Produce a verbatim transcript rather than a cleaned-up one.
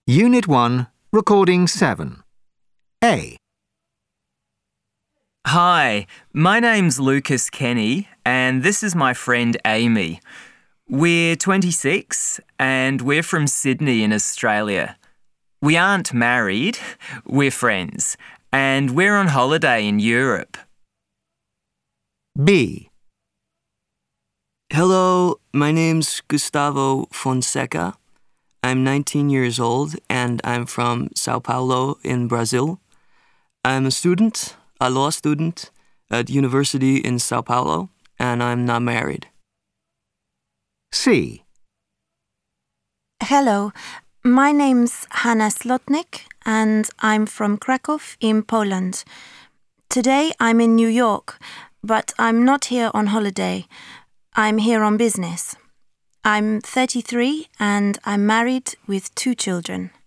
Unit one, Recording seven. A. Hi, my name's Lucas Kenny and this is my friend Amy. We're twenty-six and we're from Sydney in Australia. We aren't married, we're friends, and we're on holiday in Europe. B. Hello, my name's Gustavo Fonseca. I'm nineteen years old and I'm from Sao Paulo in Brazil. I'm a student, a law student at university in Sao Paulo, and I'm not married. C. Hello, my name's Hanna Slotnik and I'm from Krakow in Poland. Today I'm in New York, but I'm not here on holiday. I'm here on business. I'm thirty-three and I'm married with two children.